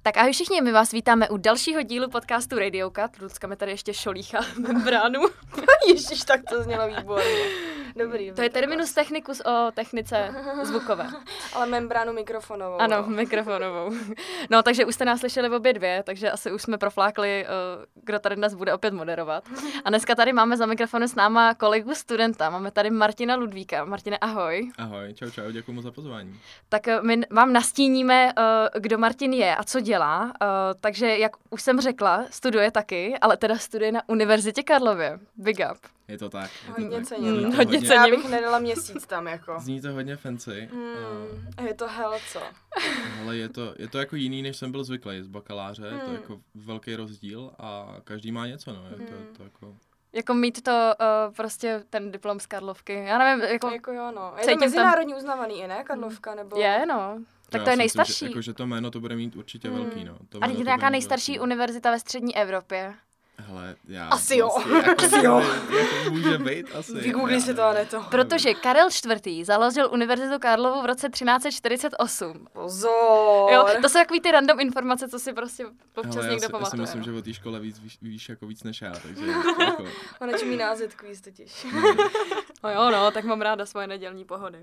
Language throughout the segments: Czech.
Tak ahoj všichni, my vás vítáme u dalšího dílu podcastu Radio Cut. Lucka mi tady ještě šolíchá membránu. Ježiš, tak to znělo výborně. Dobrý. To je terminus technicus o technice zvukové. Ale membránu mikrofonovou. Ano, mikrofonovou. No, takže už jste nás slyšeli obě dvě, takže asi už jsme proflákli, kdo tady dnes bude opět moderovat. A dneska tady máme za mikrofonu s náma kolegu studenta. Máme tady Martina Ludvíka. Martine, ahoj. Ahoj, čau, děkuji moc za pozvání. Tak my vám nastíníme, kdo Martin je a co dělá. Takže, jak už jsem řekla, studuje taky, ale teda studuje na Univerzitě Karlově. Big up. Je to tak. Hodně cením. Hodně cením. Já bych nedala měsíc tam jako. Zní to hodně fancy. Je to hell, co? Ale je to jako jiný, než jsem byl zvyklý z bakaláře. To je jako velký rozdíl a každý má něco, no. Je to jako... Jako mít to prostě ten diplom z Karlovky. Já nevím, jako jo, no. Je to mezinárodně uznávaný i, ne? Karlovka, nebo... Je, no. Tak to je nejstarší. Myslím, že to jméno to bude mít určitě velký, no. A je nějaká nejstarší univerzita ve střední Evropě? Hele, já... Asi jo. Asi jo. Jako může být, asi. Vygoogli si to, a ne to. Protože Karel IV. založil Univerzitu Karlovu v roce 1348. Pozor. Jo, to jsou takový ty random informace, co si prostě občas někdo pamatuje. Já si myslím, že o té škole víš jako víc než já, takže jako... Ona čumí název kvíz totiž. No jo, no, tak mám ráda svoje nedělní pohody.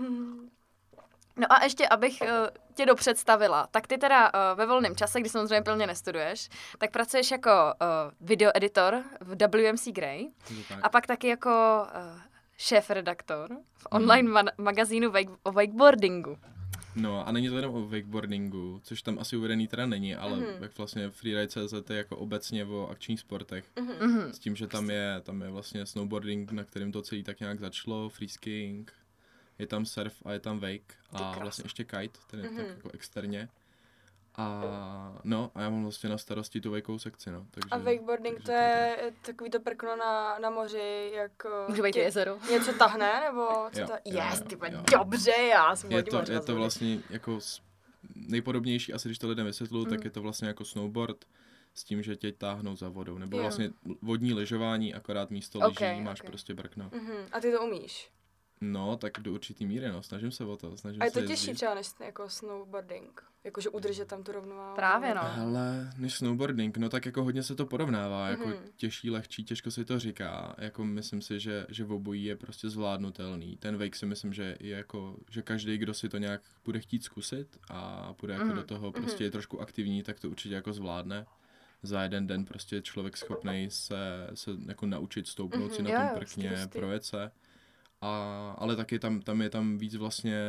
No a ještě, abych tě dopředstavila, tak ty teda ve volném čase, kdy samozřejmě plně nestuduješ, tak pracuješ jako videoeditor v WMC Grey a pak taky jako šéf-redaktor v online magazínu o wakeboardingu. No a není to jenom o wakeboardingu, což tam asi uvedený teda není, ale jak vlastně freeride.cz je jako obecně o akčních sportech. S tím, že tam je vlastně snowboarding, na kterém to celý tak nějak začalo, freeskiing, je tam surf a je tam wake a vlastně ještě kite, ten je tak jako externě. A no, a já mám vlastně na starosti tu wakeovou sekci, no. Takže, a wakeboarding to je takový to prkno na moři, jak... Může být jezero. Něco tahne, nebo co to... Yes, ty dobře, já jsem je to vlastně jako nejpodobnější, asi když to lidem vysvětluju, tak je to vlastně jako snowboard s tím, že tě táhnou za vodou. Nebo vlastně vodní lyžování, akorát místo lyží máš prostě brkno. A ty to umíš? No, tak do určitý míry, no, snažím se o to. A je to těžší třeba než jako snowboarding? Jakože udržet tam tu rovnováhu? Právě, no. Ale než snowboarding, no tak jako hodně se to porovnává, jako těžší, lehčí, těžko se to říká. Jako myslím si, že v obojí je prostě zvládnutelný. Ten wake si myslím, že je jako, že každý, kdo si to nějak bude chtít zkusit a bude jako do toho prostě je trošku aktivní, tak to určitě jako zvládne. Za jeden den prostě člověk schopnej se jako naučit stoupnout si na tom prkně, projet se. Ale taky tam je víc vlastně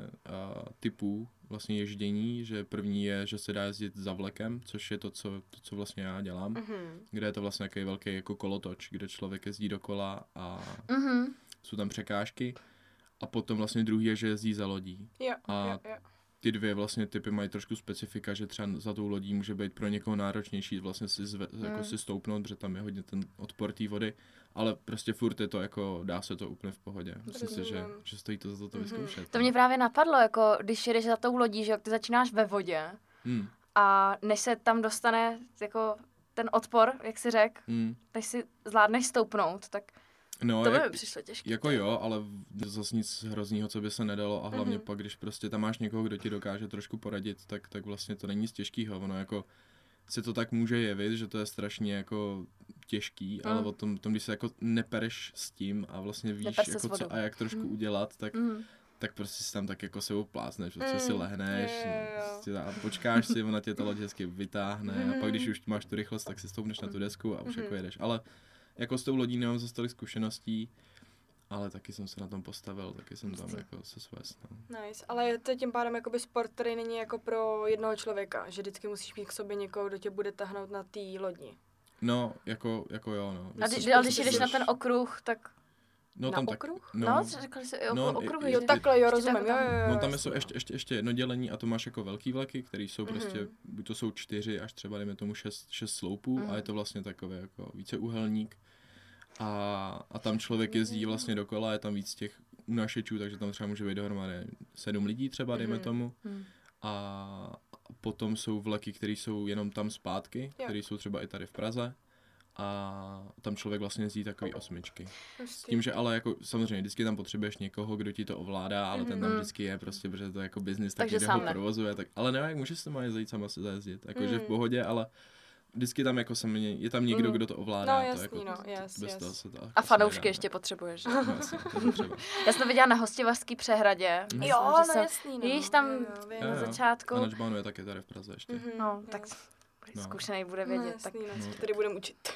typů vlastně ježdění, že první je, že se dá jezdit za vlekem, což je to, co vlastně já dělám, kde je to vlastně takový velký jako kolotoč, kde člověk jezdí dokola a jsou tam překážky. A potom vlastně druhý je, že jezdí za lodí. Ty dvě vlastně typy mají trošku specifika, že třeba za tou lodí může být pro někoho náročnější vlastně jako si stoupnout, protože tam je hodně ten odpor té vody, ale prostě furt je to jako, dá se to úplně v pohodě. Myslím si, že stojí to za to vyzkoušet. To mě právě napadlo, jako když jedeš za tou lodí, že jak ty začínáš ve vodě a než se tam dostane jako ten odpor, jak jsi řekl, než si zvládneš stoupnout, tak no, to by mi přišlo těžké. Jako jo, ale zase nic hroznýho, co by se nedalo a hlavně pak, když prostě tam máš někoho, kdo ti dokáže trošku poradit, tak vlastně to není nic těžkýho. Ono jako se to tak může jevit, že to je strašně jako těžký, ale o tom, když se jako nepereš s tím a vlastně víš jako co a jak trošku udělat, tak prostě si tam tak jako se uplácneš, prostě si lehneš a počkáš si, ona tě ta loď hezky vytáhne a pak když už máš tu rychlost, tak si stoupneš na tu desku a už jako jedeš. Ale jako s tou lodí nemám zase tolik zkušeností, ale taky jsem se na tom postavil, taky jsem tam jako se svést. No. Nice, ale je to tím pádem jakoby sport, který není jako pro jednoho člověka, že vždycky musíš mít k sobě někoho, kdo tě bude tahnout na té lodi. No, jako jo, no. A když jdeš na ten okruh, tak... No, na tam okruh? Tak, no řekli jsi okruh. Jo, takhle, jo, rozumím. Jo. No, tam jsou ještě jedno dělení a to máš jako velký vleky, který jsou prostě, buď to jsou 4 až třeba, dejme tomu 6 sloupů a je to vlastně takový jako víceúhelník. A tam člověk jezdí vlastně dokola, je tam víc těch unašečů, takže tam třeba může být dohromady 7 lidí třeba, dejme tomu. A potom jsou vleky, které jsou jenom tam zpátky, které jsou třeba i tady v Praze. a tam člověk vlastně jezdí takový 8. S Hustý. tím, že ale jako samozřejmě vždycky tam potřebuješ někoho, kdo ti to ovládá, ale ten tam vždycky je prostě, protože to je jako business, tak Takže někde sám ho ne. provozuje, tak, ale ne, jak můžeš se má jezdit sama se zajezdit, jakože v pohodě, ale vždycky tam jako je tam někdo, kdo to ovládá. No, to jasný, jako, no, yes, bez yes. toho se to A asi fanoušky nedá, ještě potřebuješ. že? No, jasně, to je potřeba. Já jsem to viděla na Hostivařský přehradě. Myslím, Jo, že no jsem, jasný, no. Víš, tam Jo, vím. na Jo, jo. začátku. A na Džbánu je taky tady v Praze ještě. No, tak No. zkušenej bude No, vědět. Tak. jasný, no, co tady budeme učit.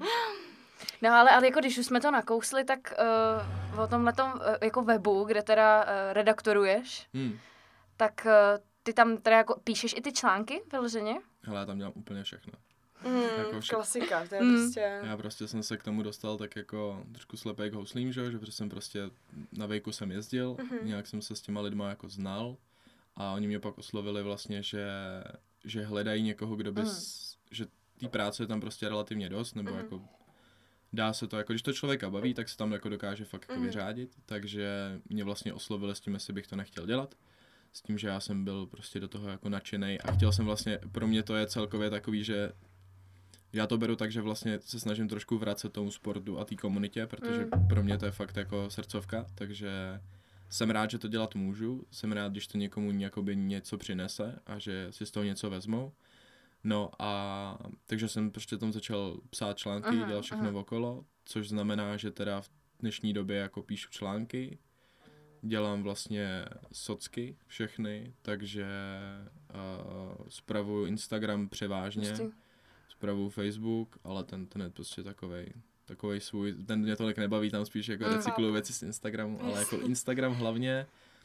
No ale jako když už jsme to nakousli, tak o tomhletom jako webu, kde teda redaktoruješ, tak ty tam teda jako píšeš i ty články vyloženě? Hele, já tam dělám úplně všechno. Jako Klasika, to je prostě... Já prostě jsem se k tomu dostal tak jako trošku slepej k houslím, že protože jsem prostě na Vejku jsem jezdil, nějak jsem se s těma lidma jako znal a oni mě pak oslovili vlastně, že hledají někoho, kdo by, že té práce je tam prostě relativně dost, nebo jako dá se to, jako když to člověka baví, tak se tam jako dokáže fakt jako vyřádit, takže mě vlastně oslovili s tím, jestli bych to nechtěl dělat. S tím, že já jsem byl prostě do toho jako nadšenej a chtěl jsem vlastně, pro mě to je celkově takový, že já to beru tak, že vlastně se snažím trošku vracet tomu sportu a té komunitě, protože pro mě to je fakt jako srdcovka, takže jsem rád, že to dělat můžu, jsem rád, když to někomu jakoby něco přinese a že si z toho něco vezmou. No a takže jsem prostě tam začal psát články, dělat všechno okolo, což znamená, že teda v dnešní době jako píšu články, dělám vlastně socky všechny, takže spravuju Instagram převážně, spravuju Facebook, ale ten je prostě takovej svůj, ten mě tolik nebaví, tam spíš jako recykluju věci z Instagramu, ale jako Instagram hlavně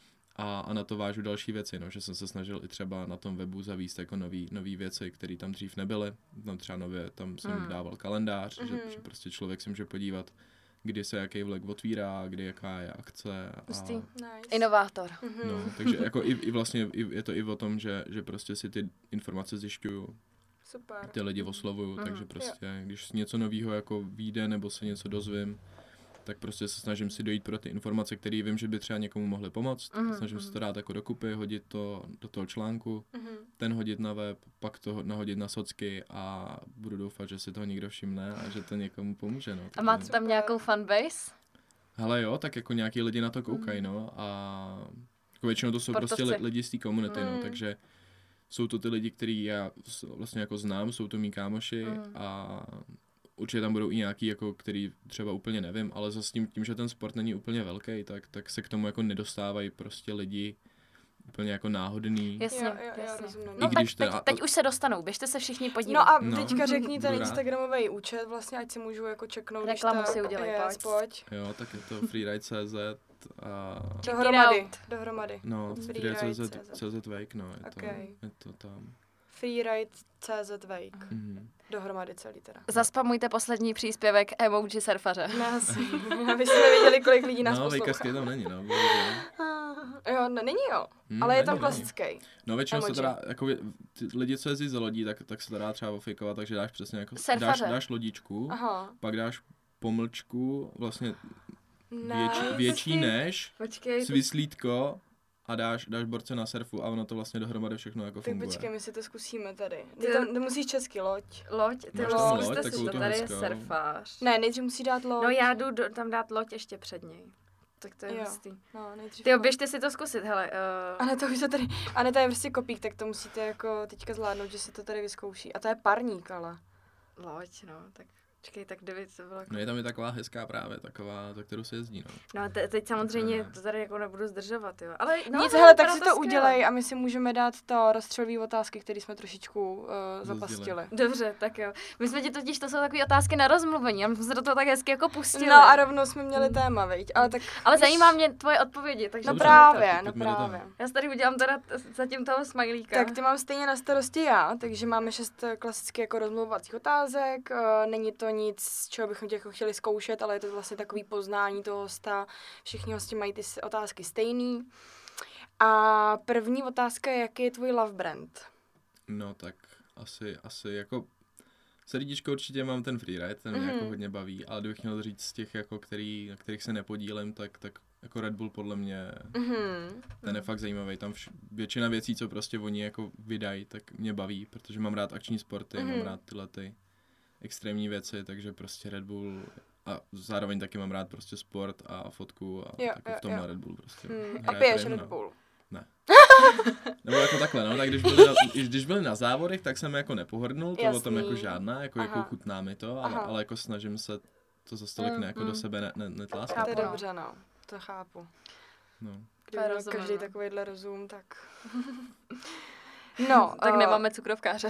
a na to vážu další věci, no, že jsem se snažil i třeba na tom webu zavíst jako nový věci, které tam dřív nebyly, tam třeba nově, tam jsem dával kalendář, že prostě člověk si může podívat, kdy se jaký vlek otvírá, kdy jaká je akce. Nice. Inovátor. No, takže jako i vlastně je to i o tom, že prostě si ty informace zjišťuju, Super. ty lidi oslovuju, takže prostě když něco nového jako vyjde nebo se něco dozvím, tak prostě se snažím si dojít pro ty informace, které vím, že by třeba někomu mohly pomoct. Snažím se to dát jako dokupy, hodit to do toho článku, ten hodit na web, pak to nahodit na socky a budu doufat, že si toho někdo všimne a že to někomu pomůže. No. A máte tam nějakou fanbase? Hele jo, tak jako nějaký lidi na to koukají, no, a jako většinou to jsou Sportovci. prostě lidi z té komunity, no, takže jsou to ty lidi, který já vlastně jako znám, jsou to mý kámoši a určitě tam budou i nějaký, jako, který třeba úplně nevím, ale zase tím, že ten sport není úplně velký, tak se k tomu jako nedostávají prostě lidi úplně jako náhodný. Jasně, Jo, jasně. rozumím. No I když teď už se dostanou, běžte se všichni podívat. No a No. teďka řekni ten Budu rád. Instagramový účet, vlastně, ať si můžu jako čeknout, když Reklamu tak. si udělej, Yes, pojď. Jo, tak je to freeride.cz a Dohromady. no, freeride.cz Wake, no, Okay. je to tam. Freeride.cz Wake. Dohromady celý teda. Zaspamujte poslední příspěvek emoji surfaře. Aby jsme věděli, kolik lidí nás No, poslouchá. Vejkařský tam není, no. Bohužel. Jo, není jo, ale je tam není. klasický. No většinou se Emoji. to dá, jako ty lidi, co jezdí za lodí, tak se to dá třeba ofejkovat, takže dáš přesně jako, Surfaře. dáš lodičku, Aha. pak dáš pomlčku, vlastně Nice. větší než, Počkej. svislítko a dáš borce na surfu a ono to vlastně dohromady všechno jako Tak funguje. počkej, my si to zkusíme tady. Ty- Ty musíš česky, loď. Loď, ty Máš tam zkuste loď, si takovou to, tu tady je hezkou. surfář. Ne, nejdřív musí dát loď. No já jdu tam dát loď ještě před něj. Tak to je Jo. hustý. No, nejdřív Ty loď. běžte si to zkusit, hele. A ne, to už se tady, a ne, to je prostě kopík, tak to musíte jako teďka zvládnout, že se to tady vyzkouší. A to je parník, ale. Loď, no, tak počkej, tak kdyby to bylo... No je tam i taková hezká právě, taková, za kterou se jezdí, no. No teď samozřejmě to tady jako nebudu zdržovat, jo. Ale no, Nic, hele, tak vypadá si to skvěle. udělej a my si můžeme dát to rozstřelové otázky, které jsme trošičku zapastili. Dobře, tak jo. My jsme ti totiž, to jsou takové otázky na rozmluvení a my jsme se do toho tak hezky jako pustili. No a rovnou jsme měli téma, viď? Ale tak... Ale zajímá mě tvoje odpovědi, takže... No Dobře, právě, tak no pojďme do toho. právě. Já si tady udělám teda zatím toho smajlíka. Tak ty mám stejně na starosti já, takže máme 6 klasicky jako rozmluvovacích otázek. Není to nic, z čeho bychom tě jako chtěli zkoušet, ale je to vlastně takový poznání toho hosta. Všichni hosti mají ty otázky stejný. A první otázka je, jaký je tvůj love brand? No tak asi jako srdíčko určitě mám ten freeride, ten mě jako hodně baví, ale kdybych měl říct z těch, jako na kterých se nepodílem, tak jako Red Bull podle mě, ten je fakt zajímavý, tam většina věcí, co prostě oni jako vydají, tak mě baví, protože mám rád akční sporty, mám rád tyhle ty extrémní věci, takže prostě Red Bull a zároveň taky mám rád prostě sport a fotku a taky v tomhle Red Bull prostě. A piješ Red Bull? Ne. Nebo jako takhle, no, tak když byli na závodech, tak jsem jako nepohrdnul, to o tom jako žádná, jako chutná mi to, ale jako snažím se to za stolik jako do sebe netláskat. To je dobře, no, to chápu. No. Kdyby měl každý takovýhle rozum, tak... No, tak nemáme cukrovkáře.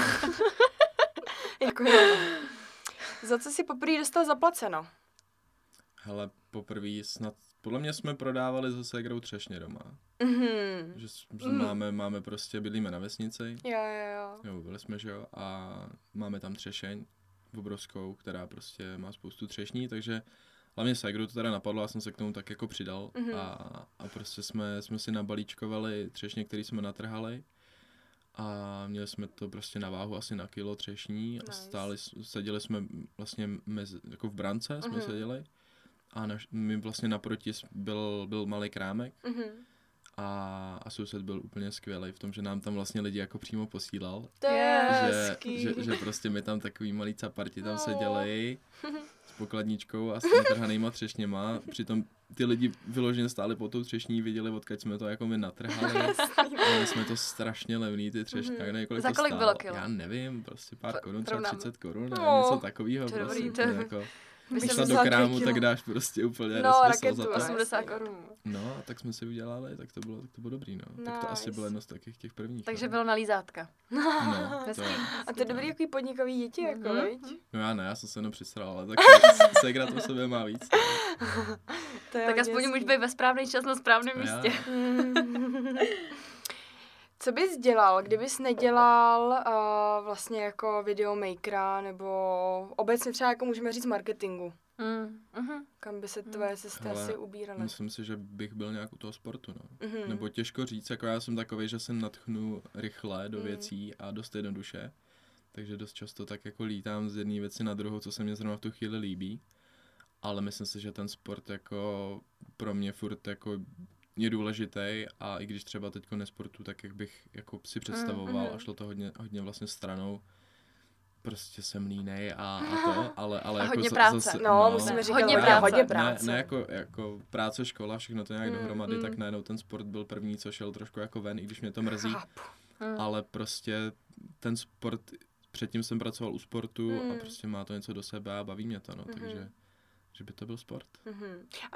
Jako jo. Za co si poprvé dostal zaplaceno? Hele, poprvé snad, podle mě jsme prodávali se ségrou třešně doma. Že máme prostě, bydlíme na vesnici. Jo, byli jsme, že jo, a máme tam třešeň obrovskou, která prostě má spoustu třešní, takže hlavně ségru to teda napadlo, já jsem se k tomu tak jako přidal a prostě jsme si nabalíčkovali třešně, který jsme natrhali. A měli jsme to prostě na váhu asi na kilo třešní a seděli jsme vlastně jako v brance jsme seděli a my vlastně naproti byl malý krámek a soused byl úplně skvělý v tom, že nám tam vlastně lidi jako přímo posílal. To je že prostě my tam takový malý caparti tam seděli s pokladničkou a s natrhanýma třešněma. Přitom ty lidi vyloženě stáli po tou třešní, viděli, odkud jsme to jako my natrhali. Ale jsme to strašně levný, ty třešně. Za kolik bylo kilo? Já nevím, prostě pár korun, třeba 30 korun, něco takového. Prostě, jako, když šla do krámu, tak dáš prostě úplně nesmysl za to. 80 korun. No, a tak jsme si udělali, tak to bylo dobrý, no. Nice. Tak to asi bylo jedno z těch prvních. Takže bylo na lízátka. No, a to je dobrý jaký podnikový děti, jako, viď? No já jsem se jenom přisral, ale tak ségra to sobě má víc. Tak aspoň můžeš být ve správný čas na správném místě. Co bys dělal, kdybys nedělal vlastně jako videomakera nebo obecně třeba jako můžeme říct marketingu? Kam by se tvoje cesty asi ubíraly? Myslím si, že bych byl nějak u toho sportu, no. Nebo těžko říct, jako já jsem takovej, že se natchnu rychle do věcí a dost jednoduše. Takže dost často tak jako lítám z jedné věci na druhou, co se mě zrovna v tu chvíli líbí. Ale myslím si, že ten sport jako pro mě furt jako je důležitý a i když třeba teďko nesportu, tak jak bych jako si představoval a šlo to hodně vlastně stranou. Prostě jsem línej a to, ale a jako hodně práce. Zase, musíme říkat hodně práce. Ne jako práce, škola, všechno to nějak dohromady, tak najednou ten sport byl první, co šel trošku jako ven, i když mě to mrzí. Ale prostě ten sport, předtím jsem pracoval u sportu a prostě má to něco do sebe a baví mě to, no, takže že by to byl sport. A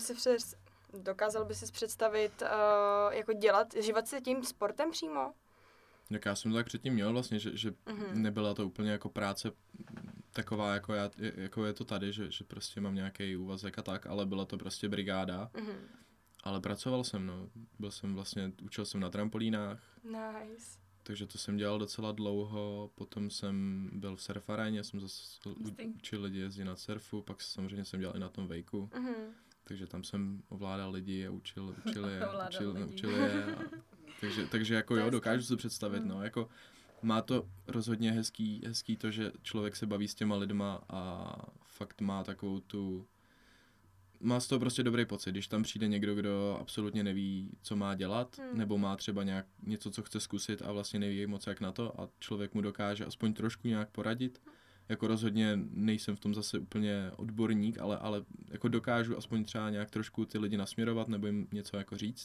dokázal by si představit, jako žívat se tím sportem přímo? Tak já jsem to tak předtím měl vlastně, že nebyla to úplně jako práce taková, jako je to tady, že prostě mám nějaký úvazek a tak, ale byla to prostě brigáda. Ale pracoval jsem, no. Učil jsem na trampolínách. Nice. Takže to jsem dělal docela dlouho, potom jsem byl v surfaréně, jsem zase učil lidi jezdit na surfu, pak samozřejmě jsem dělal i na tom vejku. Takže tam jsem ovládal lidi a učil je. Takže jako jo, dokážu si představit, no, jako má to rozhodně hezký to, že člověk se baví s těma lidma a fakt má má z toho prostě dobrý pocit, když tam přijde někdo, kdo absolutně neví, co má dělat, nebo má třeba něco, co chce zkusit a vlastně neví moc jak na to a člověk mu dokáže aspoň trošku nějak poradit. Jako rozhodně nejsem v tom zase úplně odborník, ale jako dokážu aspoň třeba nějak trošku ty lidi nasměrovat nebo jim něco jako říct.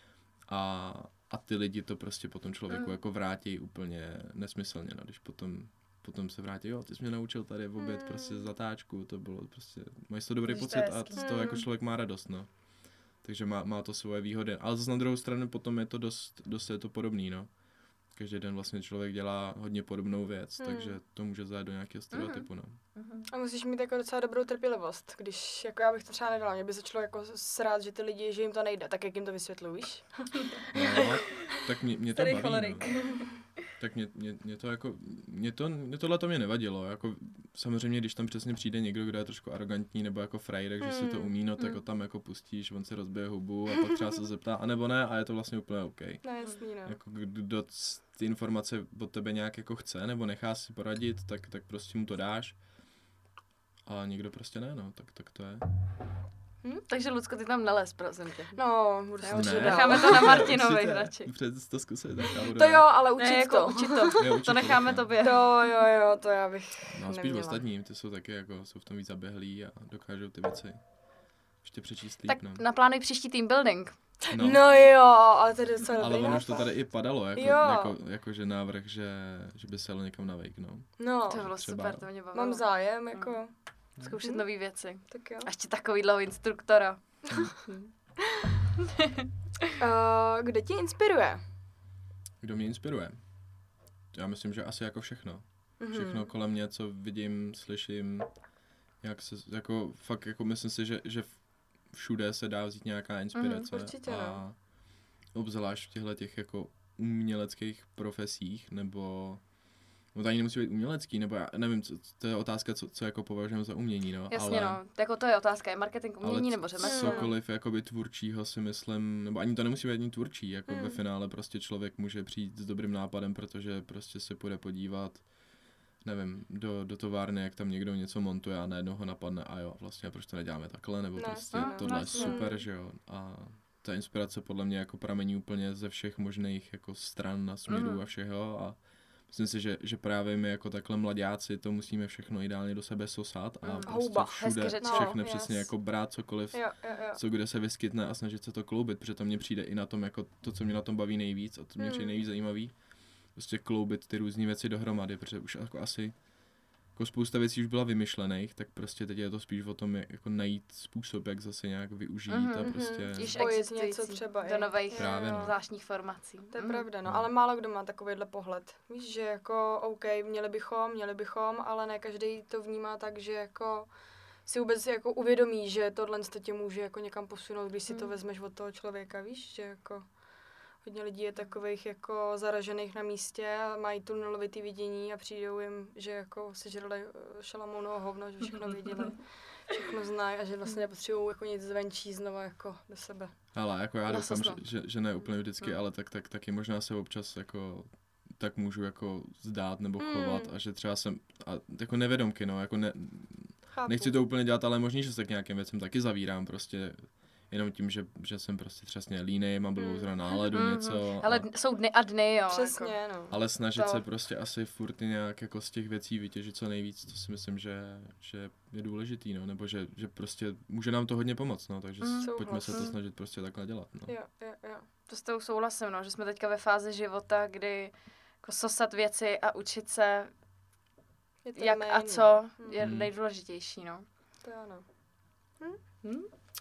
A ty lidi to prostě potom člověku jako vrátí úplně nesmyslně, no, když potom se vrátí, jo, ty jsi mě naučil tady v oběd prostě zatáčku, to bylo prostě, máš to dobrý pocit a z toho jako člověk má radost, no. Takže má to svoje výhody, ale zase na druhou stranu potom je to dost je to podobný, no. Každý den vlastně člověk dělá hodně podobnou věc, takže to může zajet do nějakého stereotypu, no. A musíš mít jako docela dobrou trpělivost, když, jako já bych to třeba nedala, mě by začalo jako srát, že ty lidi, že jim to nejde, tak jak jim to vysvětluješ? No, tak mě to baví, no. Tak mě to jako, tohle to mě nevadilo, jako samozřejmě, když tam přesně přijde někdo, kdo je trošku arrogantní nebo jako frajrek, že si to umí, no, tak ho tam jako pustíš, on se rozbije hubu a pak třeba se zeptá, anebo ne, a je to vlastně úplně OK. No, jasný, no. Jako kdo ty informace od tebe nějak jako chce, nebo nechá si poradit, tak prostě mu to dáš. A někdo prostě ne, no, tak to je. Takže Lucko, ty tam nelez, prosím tě. No, budu se učit dál. Necháme to na Martinovi radši. Před to zkusit, tak já budu. To jo, ale učit Ne, jako to. učit to. Jo, učit To necháme to. tobě. To jo, to já bych No spíš neměla. ostatním, ty jsou taky jako, jsou v tom víc zaběhlí a dokážou ty věci ještě přečíst líp, Tak no. naplánuj příští team building. No jo, ale to je docela Ale dobrý ono už to nápad. tady i padalo, Jo. jako že návrh, že by se jelo někam na Wake, no. No, To bylo třeba. super, to mě bavilo. mám zájem, jako, Zkoušet nové věci. tak jo. A ještě takovýhle instruktora. Kdo tě inspiruje? Kdo mě inspiruje? Já myslím, že asi jako všechno. Mhm. Všechno kolem mě, co vidím, slyším, jak se, jako fakt, jako myslím si, že všude se dá vzít nějaká inspirace. určitě, a no. obzvlášť v těchto těch jako uměleckých profesích, nebo no to ani nemusí být umělecký, nebo já nevím, to je otázka, co jako považujeme za umění, no. Jasně, ale, no. Jako to je otázka, je marketing ale umění nebo řemeslo? cokoliv jakoby tvůrčího si myslím, nebo ani to nemusí být ani tvůrčí, jako ve finále prostě člověk může přijít s dobrým nápadem, protože prostě se půjde podívat, nevím, do továrny, jak tam někdo něco montuje a najednou ho napadne a jo, vlastně proč to neděláme takhle, nebo prostě tohle je super, že jo. A ta inspirace podle mě jako pramení úplně ze všech možných jako stran a směrů a všeho a myslím si, že právě my jako takhle mladáci to musíme všechno ideálně do sebe sosat a prostě Houba. všude Hezky řečeno. všechno No, přesně yes. jako brát cokoliv, Jo. co kde se vyskytne a snažit se to kloubit, protože to mně přijde i na tom jako to, co mě na tom baví nejvíc a to mě přijde nejvíc zajímavý, prostě kloubit ty různé věci dohromady, protože už jako asi jako spousta věcí už byla vymyšlených, tak prostě teď je to spíš o tom, jako najít způsob, jak zase nějak využít a prostě... Již Spojit existující něco třeba do i. nových Právě, no. zvláštních formací. To je pravda, no, ale málo kdo má takovýhle pohled. Víš, že jako, OK, měli bychom, ale ne každý to vnímá tak, že jako si vůbec jako uvědomí, že tohle tě může jako někam posunout, když si to vezmeš od toho člověka, víš, že jako hodně lidí je takových jako zaražených na místě a mají tu nulovitý vidění a přijdou jim, že jako sežrali šalamounovo hovno, že všechno věděli, všechno znají a že vlastně nepotřebují jako nic zvenčí znova jako do sebe. Ale jako já doufám, Nasosno. že ne úplně vždycky, ale taky možná se občas jako tak můžu jako zdát nebo chovat a že třeba jsem, a jako nevědomky, no, jako Chápu. nechci to úplně dělat, ale možný, že se k nějakým věcem taky zavírám prostě jenom tím, že jsem prostě přesně línej, mám blbou zrovna náladu, něco. Ale jsou dny a dny, jo. Přesně, Jako. no. Ale snažit To. se prostě asi furt nějak jako z těch věcí vytěžit co nejvíc, to si myslím, že je důležitý, no, nebo že prostě může nám to hodně pomoct, no, takže pojďme se to snažit prostě takhle dělat, no. Jo. To s tou souhlasím, no, že jsme teďka ve fázi života, kdy jako sosat věci a učit se, Je to jak méně. a co, je nejdůležitější, no. To ano. Hm?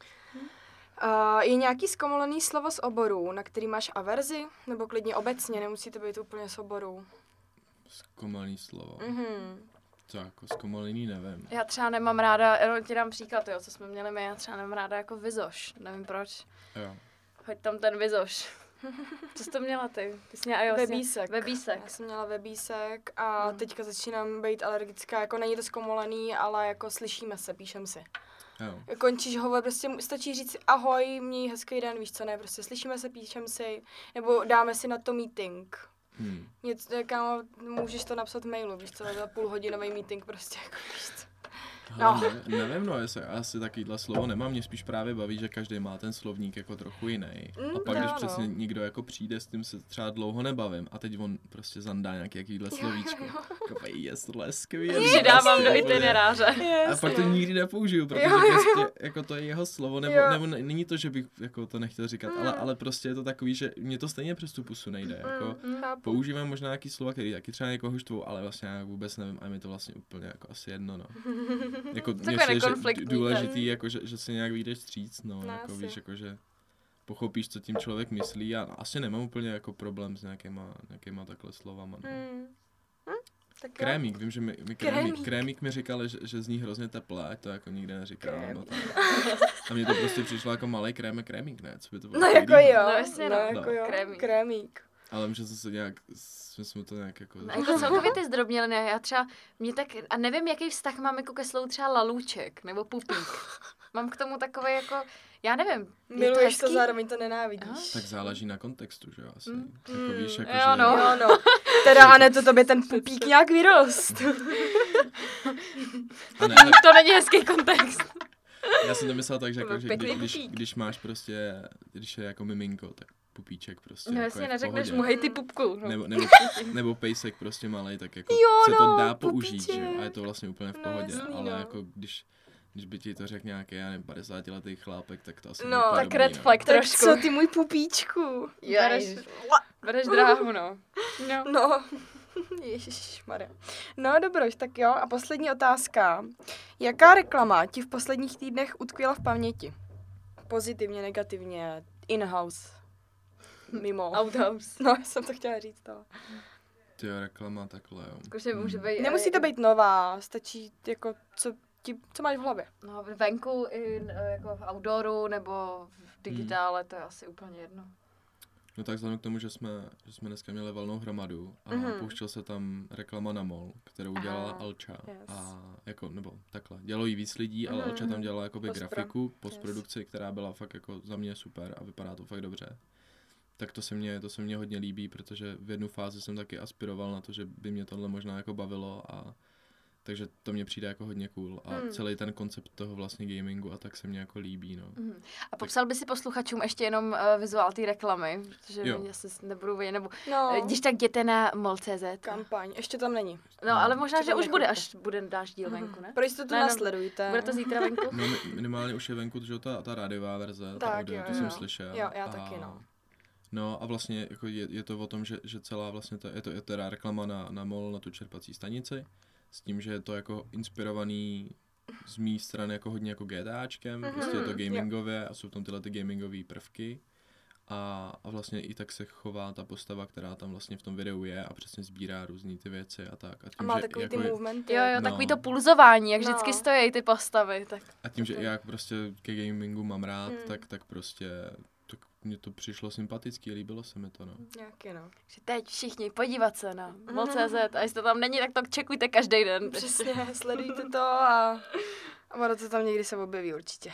Je nějaký zkomolený slovo z oboru, na který máš averzi? Nebo klidně obecně, nemusí to být úplně z oboru. Zkomalý slovo. Mhm. To jako zkomalený nevím. Já třeba nemám ráda, jenom ti dám příklad, jo, co jsme měli my, já třeba nemám ráda jako vizoš, nevím proč. Jo. Hoď tam ten vizoš. Co jsi to měla ty? Ty jsi měla i vlastně Webísek. Webísek. Já jsem měla webísek a teďka začínám být alergická, jako není to zkomolený, ale jako slyšíme se, píšem si. Jo. Končíš hovor, prostě stačí říct si ahoj, měj hezký den, víš co, ne, prostě slyšíme se, píšem si, nebo dáme si na to meeting. Něco, kámo, můžeš to napsat v mailu, víš co, za půlhodinový meeting prostě, jako víš co. No. Nevím, no, jestli asi takovýhle slovo nemám, mě spíš právě baví, že každý má ten slovník jako trochu jiný. A pak, když přesně někdo jako přijde, s tím se třeba dlouho nebavím a teď on prostě zandá nějaký jakýhle slovíčko. Jest, tohle je skvělý. Přidávám do prostě, itineráře. a pak to nikdy nepoužiju, protože prostě jako to je jeho slovo, nebo není to, že bych jako to nechtěl říkat, ale prostě je to takový, že mě to stejně přes tu pusu nejde. Jako používám možná nějaký slova, který taky třeba někoho štvou, ale vlastně já vůbec nevím a mi to vlastně úplně jako asi jedno, no. Jako mě je důležitý, jako, že si nějak vyjdeš vstříc, no, jako asi. víš, jako, že pochopíš, co tím člověk myslí a asi nemám úplně jako problém s nějakýma takhle slovama, no. Krémík, vím, že mi krémík mi říkal, že zní hrozně teple, ať to jako nikde neříkám. No, a mně to prostě přišlo jako malej krémík, ne? Co by to bylo? No jako jo, No jasně, no, jako jo, krémík. Ale může zase nějak, jsme to nějak jako... A jako celkově ty zdrobněliny, já třeba, mě tak, a nevím, jaký vztah mám jako ke slovu třeba lalůček, nebo pupík. Mám k tomu takový jako, já nevím. Miluješ to, zároveň to nenávidíš. Tak záleží na kontextu, že jo, asi. Jako víš, jako, jo, že... no. Jo, no. Teda, a ne to tobě ten pupík nějak vyrost. A ne, To není hezký kontext. Já jsem to myslel tak, že, jako, že Pěkný když máš prostě, když je jako miminko, tak pupíček prostě. No jako jasně, je v neřekneš pohodě. mu hej ty pupku. No. Nebo pejsek prostě malej, tak jako Jo, se to no, dá použít, pupíček. že jo? A je to vlastně úplně v No, pohodě. jasný, Ale no. jako když by ti to řekl nějaký, já nevím, 50letý chlápek, tak to asi No, nevypadá Tak dobrý, red no. flag Tak trošku. co ty můj pupíčku? Bereš dráhu, no. No, ježišmarja. No dobroš, tak jo. A poslední otázka. Jaká reklama ti v posledních týdnech utkvěla v paměti? Pozitivně, negativně, in-house, mimo. Outhouse. No, jsem to chtěla říct, to. Tyjo, reklama takhle, jo. Jakože může být... Nemusí to být nová, stačí jako co máš v hlavě. No, venku, i, jako v outdooru, nebo v digitále, to je asi úplně jedno. No tak vzhledem k tomu, že jsme dneska měli valnou hromadu a pouštěl se tam reklama na MOL, kterou dělala Alča. Yes. A jako, nebo takhle, dělalo jí víc lidí, ale Alča tam dělala jakoby grafiku, postprodukci, která byla fakt jako za mě super a vypadá to fakt dobře. Tak to se mě hodně líbí, protože v jednu fázi jsem taky aspiroval na to, že by mě tohle možná jako bavilo a takže to mně přijde jako hodně cool a celý ten koncept toho vlastně gamingu a tak se mně jako líbí, no. A popsal by si posluchačům ještě jenom vizuál té reklamy, protože Jo. oni asi nebudou vědět, nebo No, když tak jděte na mol.cz. kampaň, ještě tam není. No, ale možná, Ještě že tam už bude, nechoďte. až bude dáš díl venku, ne? Pro jistotu Ne, no, nasledujte. Bude to zítra venku? No minimálně už je venku, že ta rádiová verze, ta Tak, audio, jo, to jo. jsem slyšel. Jo, já taky, no. No a vlastně jako je to o tom, že celá vlastně je teda reklama na MOL, na tu čerpací stanici, s tím, že je to jako inspirovaný z mý strany jako hodně jako GTAčkem, prostě je to gamingově a jsou tam tyhle ty gamingové prvky a vlastně i tak se chová ta postava, která tam vlastně v tom videu je a přesně sbírá různý ty věci a tak. A tím, má že takový ty jako movementy. Jo, No. takový to pulzování, jak No. vždycky stojí ty postavy, tak... a tím, že já prostě ke gamingu mám rád, tak prostě tak mně to přišlo sympatický, líbilo se mi to, no. Nějaký, no. Že teď všichni podívat se na mol.cz a jestli to tam není, tak to čekujte každý den. Přesně, sledujte to a ono to tam někdy se objeví určitě.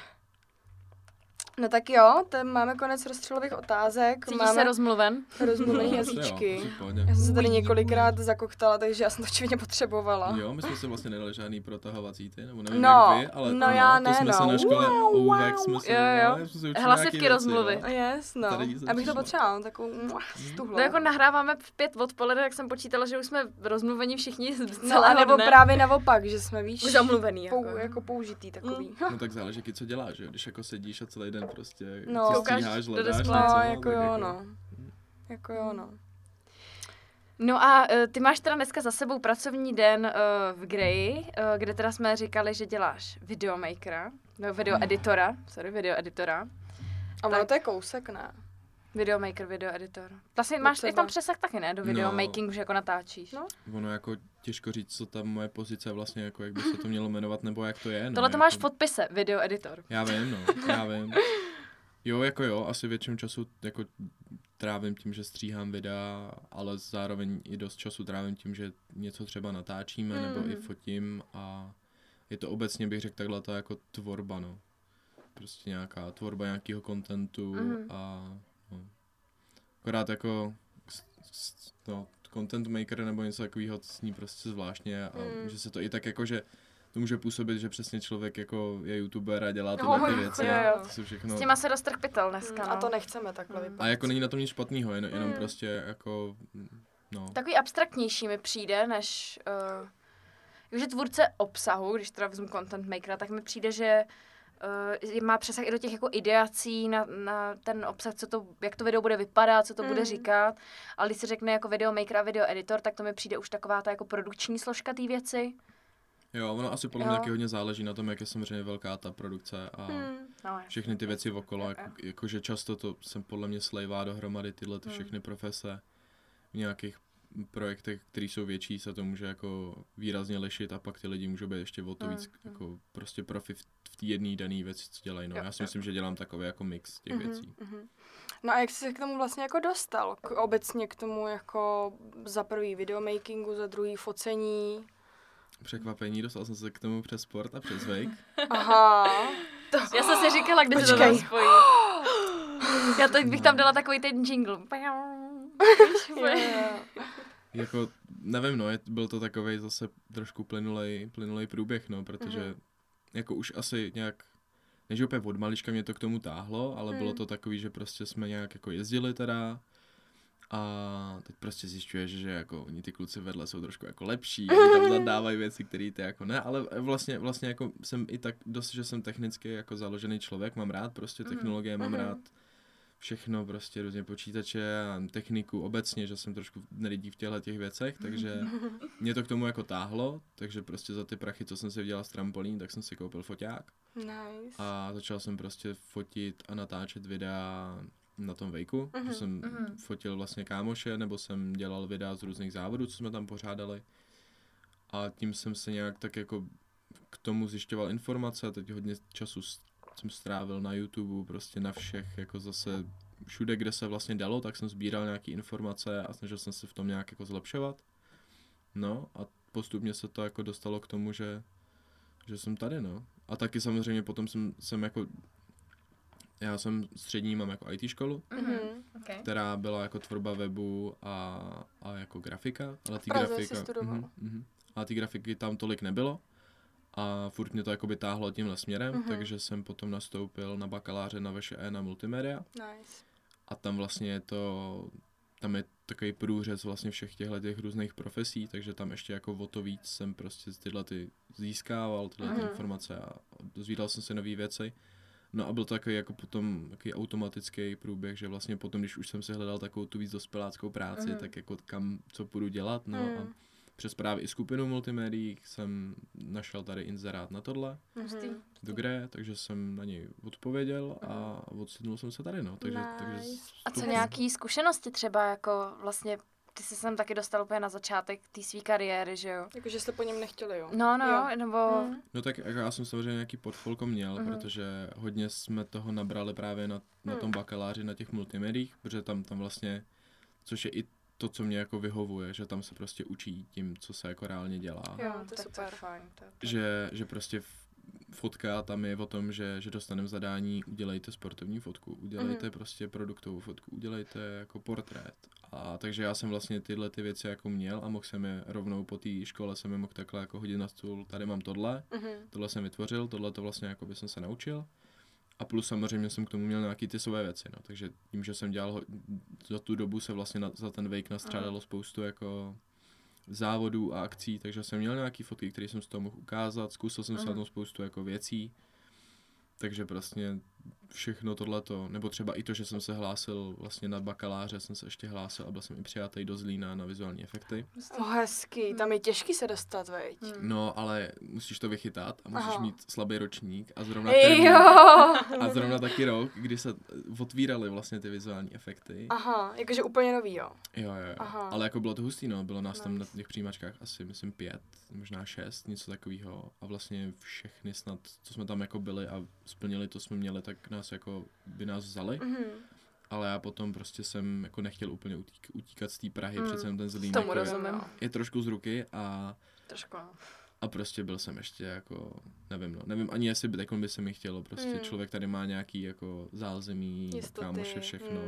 No tak jo, tam máme konec rozstřelových otázek. Cítíš máme se rozmluven? rozmluvený No, jazyčky. asi v pohodě. Já jsem se tady několikrát zakoktala, takže já jsem to očividně potřebovala. Jo, my jsme se vlastně nedali žádný protahovací ty, nebo nevím No, jak vy, ale no já ne, to jsme se no. na škole OUVEC jsme se, Jo. jsme se učili Hlasivky nějaký rozmluvy. věci, Yes, no. Tady jsem Abych to přišla. potřebovala, takovou stuhlou. No jako nahráváme v 5 odpoledne, tak jsem počítala, že už jsme rozmluveni všichni z No, celého anebo dne. právě naopak, že jsme, víš, Už zamluvený, jako. jako použitý takový. No tak záleží, co děláš, že? Když jako sedíš a celý den prostě No. co Koukáš stříháš, do hledáš displeje. něco, No, tak jako jo, no. Jako jo, no. No a ty máš teda dneska za sebou pracovní den v Grayi, kde teda jsme říkali, že děláš videomakera, no videoeditora. A ono Tak. to je kousek, ne? Videomaker, videoeditor. Vlastně máš i Docela. tam přesah taky, ne? Do No. videomakingu, že jako natáčíš. No. Ono jako těžko říct, co ta moje pozice vlastně, jako jak by se to mělo jmenovat, nebo jak to je. No, Tohle to jako, máš v podpise, videoeditor. Já vím, Jo, jako jo, asi většinu času jako trávím tím, že stříhám videa, ale zároveň i dost času trávím tím, že něco třeba natáčíme, nebo i fotím a je to obecně, bych řekl, takhle ta jako tvorba, no. Prostě nějaká tvorba nějakého kontentu a no. Akorát jako no, content maker nebo něco takového sní prostě zvláštně a že se to i tak jako, že to může působit, že přesně člověk jako je youtuber a dělá tyhle ty věci. jo. To jsou všechno. S těma se dost trpytel dneska, no. A to nechceme takhle vypadat. A jako není na tom nic špatného, jenom prostě jako, no. Takový abstraktnější mi přijde, než že tvůrce obsahu, když teda vezmu content makera, tak mi přijde, že má přesah i do těch jako ideací na ten obsah, jak to video bude vypadat, co to bude říkat. Ale když se řekne jako videomaker a videoeditor, tak to mi přijde už taková ta jako produkční složka té věci. Jo, ono asi podle mě taky hodně záleží na tom, jak je samozřejmě velká ta produkce a No, všechny ty věci okolo, jakože často to se podle mě slejvá dohromady tyhle ty všechny profese v nějakých projektech, které jsou větší, se to může jako výrazně lišit a pak ty lidi můžou být ještě o to víc jako prostě profi v té jedné dané věci, co dělají. No, já si myslím, že dělám takový jako mix těch věcí. No a jak jsi se k tomu vlastně jako dostal? Obecně k tomu jako za prvý videomakingu, za druhý focení? Překvapení, dostal jsem se k tomu přes sport a přes Wake. Aha. Já jsem si říkala, kdy se to tam spojí. Já teď bych tam dala takový ten jingle. Jako, nevím, no, byl to takovej zase trošku plynulej průběh, no, protože jako už asi nějak ne, že úplně od malička mě to k tomu táhlo, ale bylo to takový, že prostě jsme nějak jako jezdili teda a teď prostě zjišťuješ, že jako oni ty kluci vedle jsou trošku jako lepší, oni tam zadávají věci, které ty jako ne, ale vlastně jako jsem i tak dost, že jsem technicky jako založený člověk, mám rád prostě technologie, mám rád všechno, prostě různě počítače a techniku obecně, že jsem trošku nelidí v těch věcech, takže mě to k tomu jako táhlo, takže prostě za ty prachy, co jsem si dělal z trampolín, tak jsem si koupil foťák. Nice. A začal jsem prostě fotit a natáčet videa na tom Vejku, že jsem fotil vlastně kámoše, nebo jsem dělal videa z různých závodů, co jsme tam pořádali. A tím jsem se nějak tak jako k tomu zjišťoval informace, teď hodně času jsem strávil na YouTube, prostě na všech, jako zase všude, kde se vlastně dalo, tak jsem sbíral nějaké informace a snažil jsem se v tom nějak jako zlepšovat. No a postupně se to jako dostalo k tomu, že jsem tady, no. A taky samozřejmě potom jsem jako, já jsem střední, mám jako IT školu, která byla jako tvorba webu a jako grafika, ale ty grafika, a ty grafiky tam tolik nebylo. A furt mě to jakoby táhlo tímhle směrem, takže jsem potom nastoupil na bakaláře na VŠE na multimédia. Nice. A tam vlastně tam je takový průřez vlastně všech těch různých profesí, takže tam ještě jako o to víc jsem prostě tyhle získával, tyhle informace a dozvídal jsem se nové věci. No a byl to takový jako potom takový automatický průběh, že vlastně potom, když už jsem si hledal takovou tu víc dospeláckou práci, tak jako co půjdu dělat, no a přes právě i skupinu multimédií jsem našel tady inzerát na tohle, do Gre, takže jsem na něj odpověděl a odsednul jsem se tady, no. Takže a co nějaký zkušenosti třeba, jako vlastně, ty jsi sem taky dostal úplně na začátek té své kariéry, že jo? Jakože jste po něm nechtěli, jo? No, nebo... No tak jako já jsem samozřejmě nějaký portfolio měl, protože hodně jsme toho nabrali právě na tom bakaláři, na těch multimédiích, protože tam vlastně, což je i to, co mě jako vyhovuje, že tam se prostě učí tím, co se jako reálně dělá. Jo, to je super. Fajn. Že prostě fotka tam je o tom, že dostaneme zadání, udělejte sportovní fotku, udělejte prostě produktovou fotku, udělejte jako portrét. A takže já jsem vlastně tyhle ty věci jako měl a mohl jsem je rovnou po té škole jsem je mohl takhle jako hodit na stůl, tady mám tohle jsem vytvořil, tohle to vlastně jako by jsem se naučil. A plus samozřejmě jsem k tomu měl nějaký ty své věci, no. Takže tím, že jsem dělal za tu dobu se vlastně za ten Wake nastřádalo spoustu jako závodů a akcí, takže jsem měl nějaký fotky, které jsem z toho mohl ukázat, zkusil jsem se na tom spoustu jako věcí, takže prostě všechno tohleto, nebo třeba i to, že jsem se hlásil vlastně na bakaláře, jsem se ještě hlásil a byl jsem i přijatý do Zlína na vizuální efekty. Hezký, tam je těžký se dostat, veď. No, ale musíš to vychytat a musíš mít slabý ročník a zrovna taky rok, kdy se otvíraly vlastně ty vizuální efekty. Aha, jakože úplně nový, jo. Jo. Aha. Ale jako bylo to hustý, no, bylo nás tam na těch přijímačkách asi, myslím, 5, možná 6, něco takového a vlastně všechny snad, co jsme tam jako byli a splnili to, jsme měli, tak by nás vzali. Ale já potom prostě jsem jako nechtěl úplně utíkat z té Prahy, přece ten Zlín tomu rozumím. Je trošku z ruky a trošku. A prostě byl jsem ještě jako, nevím ani jestli by se mi chtělo, prostě člověk tady má nějaký jako zázemí, kámoše, všechno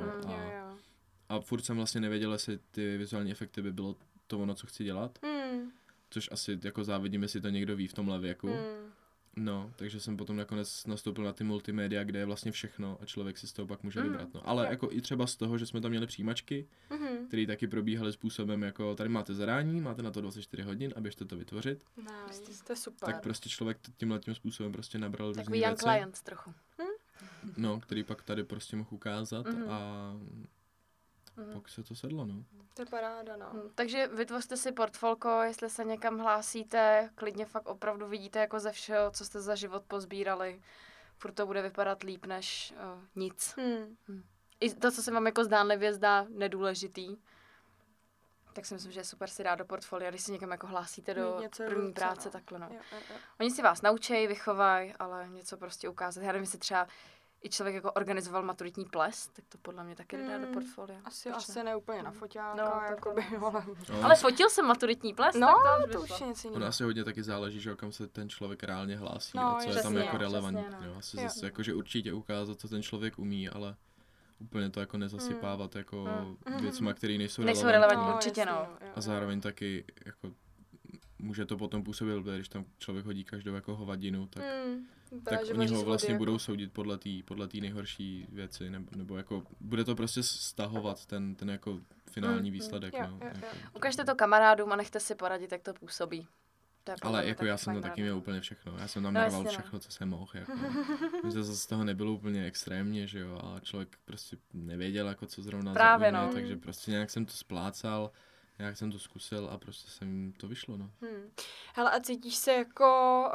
a furt jsem vlastně nevěděl, jestli ty vizuální efekty by bylo to ono, co chci dělat, což asi jako závidím, jestli to někdo ví v tomhle věku. No, takže jsem potom nakonec nastoupil na ty multimédia, kde je vlastně všechno a člověk si z toho pak může vybrat. No. Ale jako i třeba z toho, že jsme tam měli přijímačky, které taky probíhaly způsobem jako tady máte zadání, máte na to 24 hodin a běžte to vytvořit. Nice, to je super. Tak prostě člověk tímhletím způsobem prostě nabral různý takový věci. young client trochu. No, který pak tady prostě mohl ukázat a pak se to sedlo, no. To je paráda, no. Takže vytvořte si portfolio, jestli se někam hlásíte, klidně fakt opravdu vidíte jako ze všeho, co jste za život pozbírali. Furt to bude vypadat líp než nic. I to, co se vám jako zdánlivě zdá nedůležitý, tak si myslím, že je super si dát do portfolia, když si někam jako hlásíte do první práce, takhle, no. Jo. Oni si vás naučí, vychovají, ale něco prostě ukázat. Já nevím, jestli třeba i člověk jako organizoval maturitní ples, tak to podle mě taky dá do portfolia. Asi ne úplně na foťáka, jakoby, ale... Ale fotil jsem maturitní ples, no, tak to už je něco jiného. Ono asi hodně taky záleží, že kam se ten člověk reálně hlásí a co je tam jako relevantní. Asi zase jakože určitě ukázat, co ten člověk umí, ale úplně to jako nezasypávat jako věcma, které nejsou relevantní. Určitě, no. A zároveň taky jako může to potom působit, když tam člověk hodí každou jako hovadinu, tak tak oni ho vlastně budou soudit podle té nejhorší věci, nebo jako bude to prostě stahovat ten jako finální výsledek. No. Jako, ukažte to kamarádům a nechte si poradit, jak to působí. Ale jako já jsem to taky měl úplně všechno. Já jsem tam narval všechno, co jsem mohl. Jako. Že z toho nebylo úplně extrémně, že jo, a člověk prostě nevěděl, jako co zrovna zaujme, takže prostě nějak jsem to splácal, nějak jsem to zkusil a prostě jsem to vyšlo, no. Hele, a cítíš se jako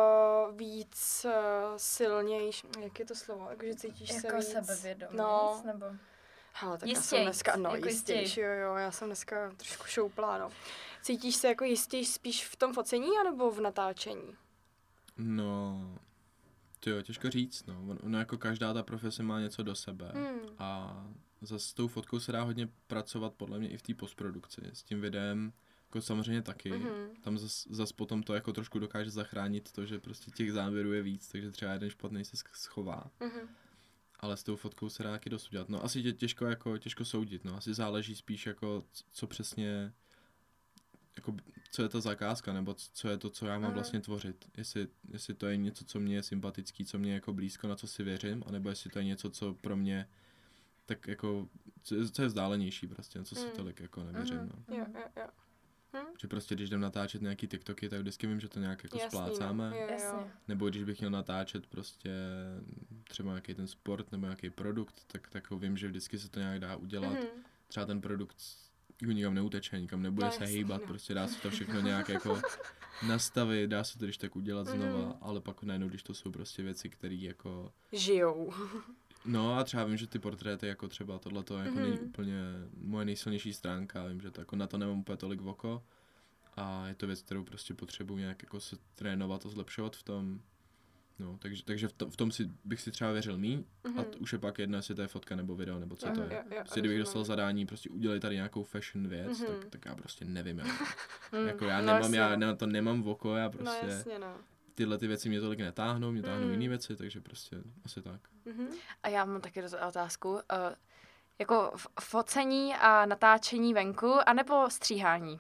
víc silnější, jak je to slovo? Jakože cítíš jako se víc... sebevědomý, no. nebo... Hele, tak jistějc, já jsem dneska, jako jistější, jo, já jsem dneska trošku šouplá, no. Cítíš se jako jistější spíš v tom focení, anebo v natáčení? No, to jo, těžko říct, no. Ono jako každá ta profese má něco do sebe a zase s tou fotkou se dá hodně pracovat podle mě i v té postprodukci. S tím videem jako samozřejmě taky. Tam zas potom to jako trošku dokáže zachránit to, že prostě těch záběrů je víc, takže třeba jeden špatný se schová. Ale s tou fotkou se dá taky dost udělat. No asi těžko soudit, no. Asi záleží spíš jako co přesně, jako co je ta zakázka, nebo co je to, co já mám vlastně tvořit. Jestli to je něco, co mě je sympatický, co mě je jako blízko, na co si věřím, anebo jestli to je něco, co pro mě tak jako, co je vzdálenější prostě, na co si tolik jako nevěřím. No. Jo. Že prostě, když jdem natáčet nějaký TikToky, tak vždycky vím, že to nějak jako splácáme. No. Jo. Nebo když bych měl natáčet prostě třeba nějaký ten sport nebo nějaký produkt, tak vím, že vždycky se to nějak dá udělat. Třeba ten produkt nikam neuteče, nikam nebude se hýbat, prostě dá se to všechno nějak jako nastavit, dá se to když tak udělat znova, ale pak najednou, když to jsou prostě věci, které jako... žijou. No a třeba vím, že ty portréty jako třeba tohleto jako není úplně moje nejsilnější stránka, vím, že to jako na to nemám úplně tolik oko a je to věc, kterou prostě potřebuji nějak jako se trénovat a zlepšovat v tom. No, takže v tom bych si třeba věřil míň a už je pak jedno, jestli to je fotka nebo video, nebo co to je. Prostě kdybych dostal zadání, prostě udělej tady nějakou fashion věc, tak já prostě nevím. Jako já nemám v oko, já prostě... No jasně, no. Tyhle ty věci mě tolik netáhnou, mě táhnou jiné věci, takže prostě asi tak. A já mám taky otázku. Jako focení a natáčení venku, anebo stříhání?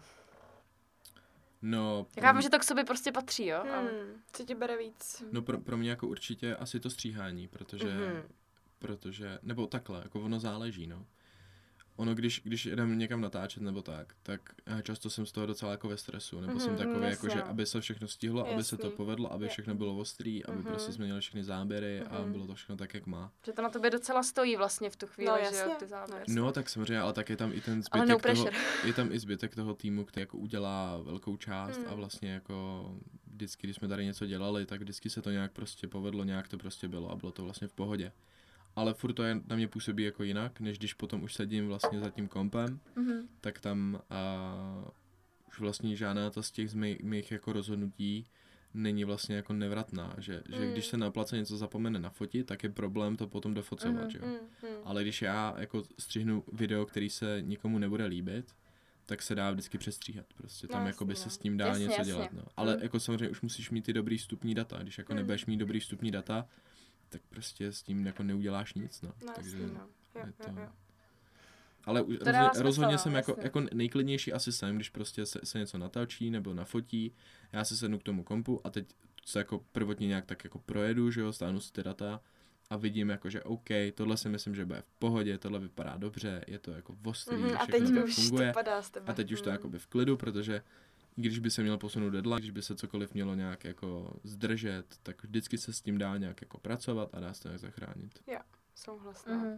No... Já vím, že to k sobě prostě patří, jo? Co ti bere víc? No pro mě jako určitě asi to stříhání, protože nebo takhle, jako ono záleží, no. Ono, když jdem někam natáčet nebo tak často jsem z toho docela jako ve stresu, nebo jsem takový jako, že aby se všechno stihlo, aby se to povedlo, aby všechno bylo ostrý, aby prostě jsme měli všechny záběry a bylo to všechno tak, jak má. Že to na tobě docela stojí vlastně v tu chvíli, že jo, ty záběry. No tak samozřejmě, ale tak je tam i ten zbytek toho týmu, který jako udělá velkou část a vlastně jako vždycky, když jsme tady něco dělali, tak vždycky se to nějak prostě povedlo, nějak to prostě bylo a bylo to vlastně v pohodě. Ale furt to na mě působí jako jinak, než když potom už sedím vlastně za tím kompem, tak tam už vlastně žádná z těch mých jako rozhodnutí není vlastně jako nevratná, že když se na place něco zapomene nafotit, tak je problém to potom dofocovat, že jo. Ale když já jako střihnu video, který se nikomu nebude líbit, tak se dá vždycky přestříhat, prostě tam jako by se s tím dá něco dělat, no. Ale jako samozřejmě už musíš mít ty dobrý vstupní data, když jako nebudeš mít dobrý vstupní data, tak prostě s tím jako neuděláš nic, no. Takže je to... Ale rozhodně jsem jako nejklidnější asi jsem, když prostě se něco natočí nebo nafotí, já se sednu k tomu kompu a teď se jako prvotně nějak tak jako projedu, že jo, stáhnu si ty data a vidím jako, že OK, tohle si myslím, že bude v pohodě, tohle vypadá dobře, je to jako ostrý, všechno to funguje a teď už to jako by v klidu, protože když by se měl posunout deadline, když by se cokoliv mělo nějak jako zdržet, tak vždycky se s tím dá nějak jako pracovat a dá se to nějak zachránit. Jo, souhlasná.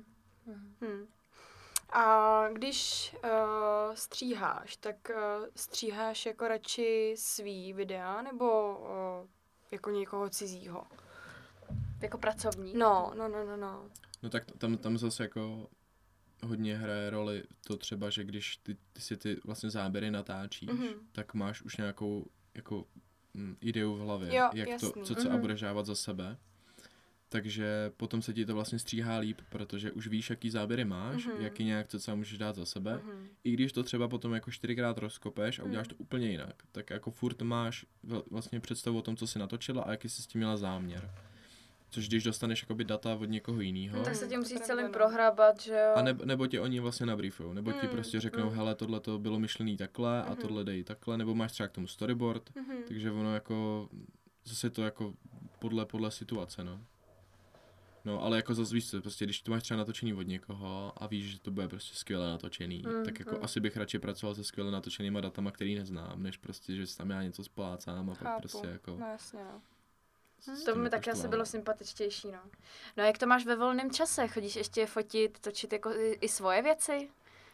A když stříháš, tak stříháš jako radši svý videa nebo jako někoho cizího? Jako pracovník? No. No tak tam zase jako hodně hraje roli to třeba, že když ty si ty vlastně záběry natáčíš, tak máš už nějakou jako ideu v hlavě, jak jasný. To, co a budeš dávat za sebe. Takže potom se ti to vlastně stříhá líp, protože už víš, jaký záběry máš, jaký nějak co můžeš dát za sebe. I když to třeba potom jako 4krát rozkopeš a uděláš to úplně jinak, tak jako furt máš vlastně představu o tom, co jsi natočila a jaký jsi s tím měla záměr. Což když dostaneš jakoby data od někoho jiného. Tak se tím musíš celým prohrabat, že jo? A nebo tě oni vlastně nabriefujou, nebo ti prostě řeknou, hele, tohle to bylo myšlený takhle a tohle dej takhle, nebo máš třeba k tomu storyboard, takže ono jako, zase to jako podle situace, no. No, ale jako zase víš co, prostě když to máš třeba natočený od někoho a víš, že to bude prostě skvěle natočený, tak jako asi bych radši pracoval se skvěle natočenýma datama, který neznám, než prostě, že si tam já něco splácám a pak prostě jako... No jasně, no. To by mi taky asi bylo sympatičtější, no. No a jak to máš ve volném čase? Chodíš ještě fotit, točit jako i svoje věci?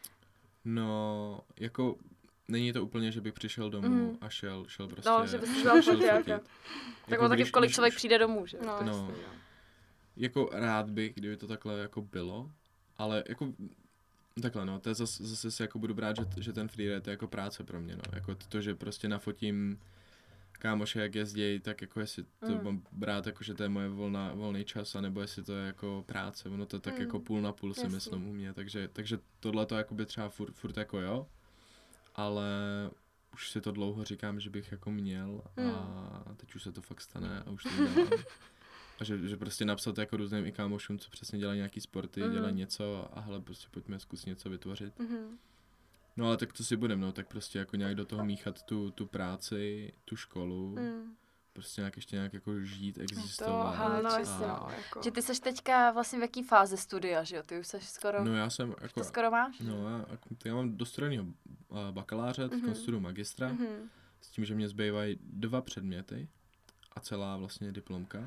No, jako není to úplně, že bych přišel domů a šel prostě... No, že bys šel fotit. Tak jako taky kolik člověk přijde domů, že? No, no, jako rád bych, kdyby to takhle jako bylo, ale jako takhle no, to je zase si jako budu brát, že ten freeride je jako práce pro mě, no, jako to, že prostě nafotím kámoše, jak jezdějí, tak jako jestli to mám brát jako, že to je moje volný čas, anebo jestli to je jako práce, ono to je tak jako půl na půl si myslím u mě, takže tohle to jako by třeba furt jako jo, ale už si to dlouho říkám, že bych jako měl a teď už se to fakt stane a už to dělám. A že prostě napsat jako různým i kámošům, co přesně dělají nějaký sporty, dělají něco a hele, prostě pojďme zkusit něco vytvořit. No ale tak co si budem, no, tak prostě jako nějak do toho míchat tu práci, tu školu, prostě nějak ještě nějak jako žít, existovat. Že ty seš teďka vlastně v jaký fázi studia, že jo? Ty už seš skoro... No já jsem jako... To skoro máš? No já mám dostudeného bakaláře, teďka studuju magistra, s tím, že mě zbývají 2 předměty a celá vlastně diplomka,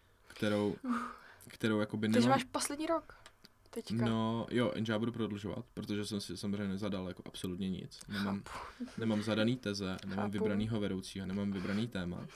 kterou jakoby nemám... Takže máš poslední rok teďka. No jo, jenže já budu prodlužovat, protože jsem si samozřejmě nezadal jako absolutně nic. Nemám zadaný teze, nemám vybranýho vedoucího, nemám vybraný téma.